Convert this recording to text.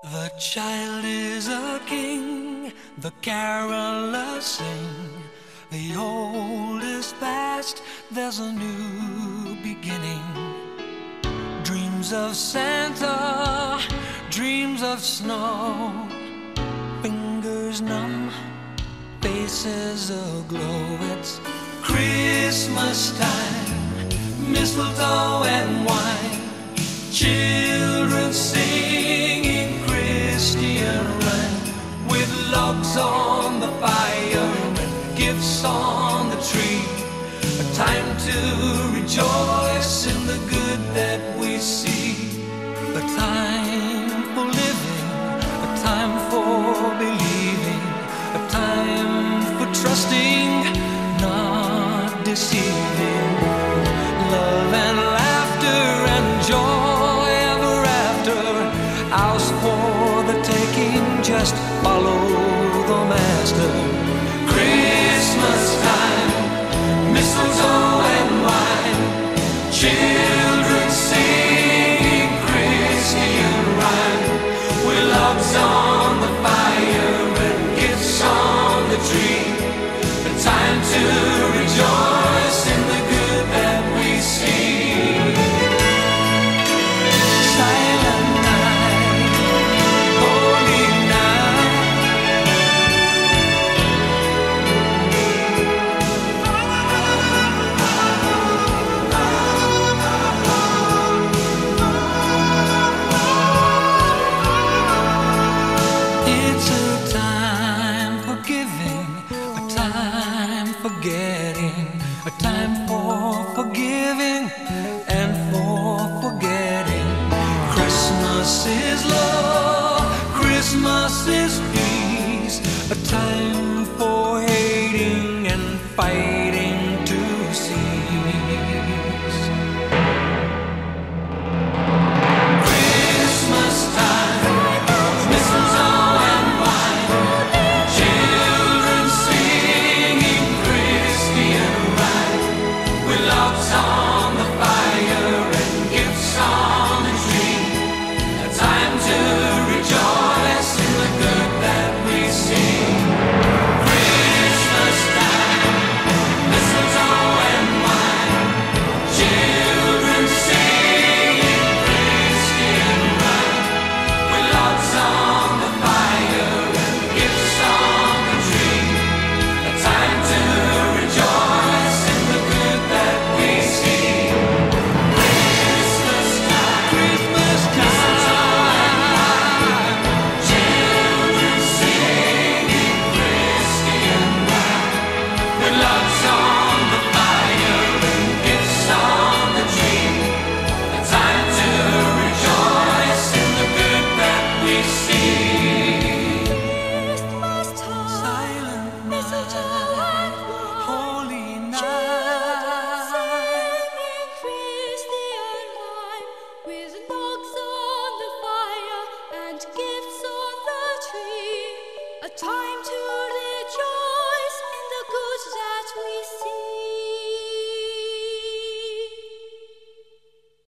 The child is a king, the carolers sing. The old is past, there's a new beginning. Dreams of Santa, dreams of snow. Fingers numb, faces aglow. It's Christmas time, mistletoe and wine. Children singing Christian rhyme, with logs on the fire and gifts on the tree. A time to rejoice in the good that we see. A time for living, a time for believing, a time for trusting, not deceiving. Love and laughter and joy ever after, ours for the taking, just follow the master. Christmas time, mistletoe and wine, children singing Christian rhyme, with logs on the fire and gifts on the tree. A time to rejoice in the good that we see. Silent night, holy night. It's a time for giving, a time for getting, a time for forgiving and for forgetting. Christmas is love, Christmas is peace, a time for hating and fighting to cease. Christmas time, mistletoe and wine, children singing Christian rhyme, with logs on